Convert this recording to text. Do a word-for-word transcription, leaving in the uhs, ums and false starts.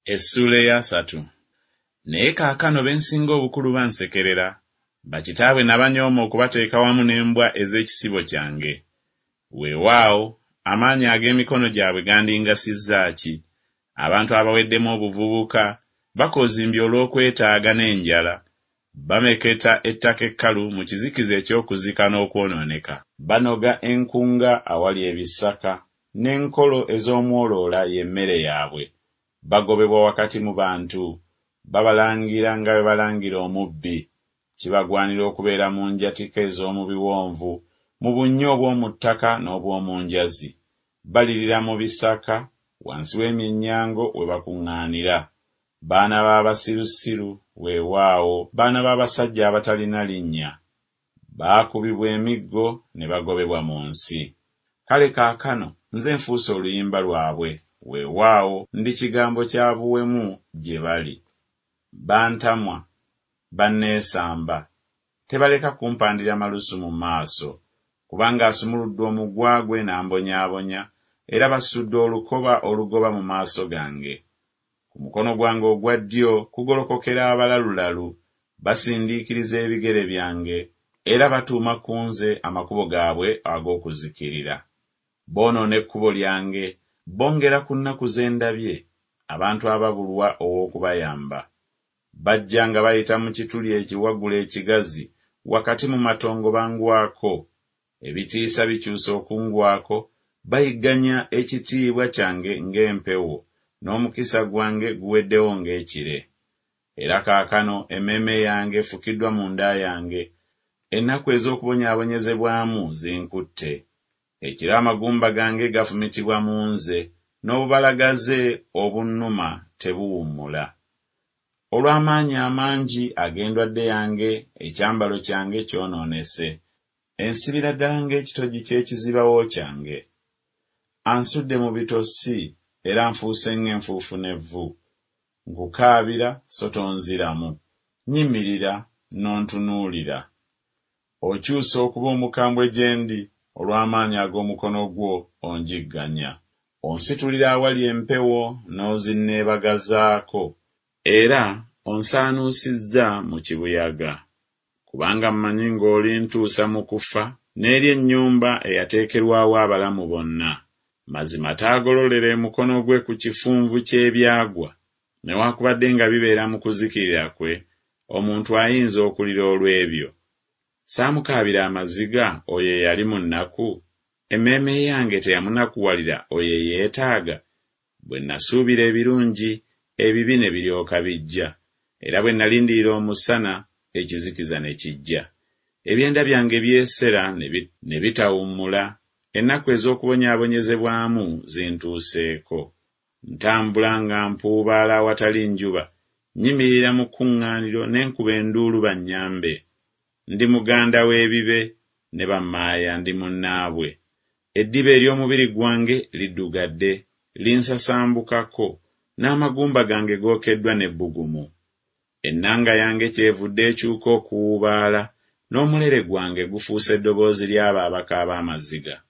Essula eyasatu. Naye kaakano bensinga obukulu bansekerera, bakitaabwe nabanyooma okubateeka wamu n'embwa ez'ekisibo kyange. Weewaawo, amaanyi ag'emikono gyabwe gandingasizza ki? Abantu abaweddemu obuvubuka bakozimbye olw'okwetaaga n'enjala, bameketa ettaka ekkalu mu kizikiza eky'okuzika n'okwonooneka. Banoga enkunga awali ebisaka, n'enkolo ez'omwoloola y'emmere yaabwe. Bagobebwa wakati mu bantu, babalangira nga bwe balangira omubbi. Kibagwanira okubeera mu njatika ez'omu biwonvu, mu bunnya obw'omu ttaka n'obw'omu njazi. Balirira mu bisaka, wansi w'emyennyango we bakuŋŋaanira. Baana b'abasirusiru, weewaawo, baana b'abasajja abatalina linnya. Baakubibwa emiggo ne bagobebwa mu nsi. Kale kaakano nze nfuuse oluyimba lwabwe, weewaawo ndi kigambo kya buwemu gye bali. Bantamwa, banneesamba, tebaleka kumpandira malusu mu maaso, kubanga asumuluddwa omugwa gwe n'ambonyaabonya, era basudde olukoba olugoba mu maaso gange. Ku mukono gwange ogwa ddyo kugolokokera abalalulalu, basindiikiriza ebigere byange, era batuuma ku nze amakubo gaabwe ag'okuzikirira. Boonoona ekkubo lyange, bongera ku nnaku ze ndabye, abantu ababulwa ow'okubayamba. Bajja nga bayita mu kituli ekiwagula ekigazi, wakati mu matongo bangwako. Ebitiisa bikyusa okungwako, bayigganya ekitiibwa kyange ng'empewo, n'omukisa gwange guweddewo ng'ekire. Era kaakano emmeeme yange efukiddwa mu nda yange, ennaku ez'okubonyaabonyezebwamu zinkutte. Ekiro amagumba gange gafumitibwa mu nze, n'obubalagaze obunnuma tebuwummula. Olw'amaanyi amangi ag'endwadde yange, ekyambalo kyange kyonoonese. Ensibira ddala ng'ekitogi ky'ekizibawo kyange. Ansudde mu bitosi, era nfuuse ng'enfuufu n'evvu. Nkukaabira so tonziramu, nnyimirira n'ontunuulira. Okyusa okuba omukambwe gye ndi, olw'amaanyi ag'omukono gwo onjigganya. Onsitulira awali empewo n'ozinneebagazaako, era onsaanuusizza mu kibuyaga. Kubanga mmanyi ng'olintuusa mu kufa n'eri ennyumba eyateekerwawo abalamu bonna. Mazima taagololera emukono gwe ku kifunvu ky'ebyagwa, newaakubadde nga bibeera mu kuzikirira kwe, omuntu ayinza okulira olw'ebyo. Saamukaabira amaziga oyo eyali mu nnaku, emmeeme yange teyamunakuwalira oyo eyeetaaga. Bwe nasuubira ebirungi, ebibi ne biryoka bijja, era bwe nalindirira omusana, ekizikiza ne kijja. Ebyenda byange byesera ne bitawummula, ennaku ez'okubonyaabonyezebwamu zintuuseeko. Ntambula nga mpuubaala awatali njuba, nnyimirira mu kkuŋŋaaniro n'enkuba enduulu bannyambe. Ndi muganda w'ebibe, ne bammaaya ndi munnaabwe. Eddiba ery'omubiri gwange liddugadde, linsasambukako, n'amagumba gange gookeddwa n'ebbugumu. Ennanga yange kyevudde ekyuka okuwuubaala, n'omulere gwange gufuuse eddoboozi ly'abo abakaaba amaziga.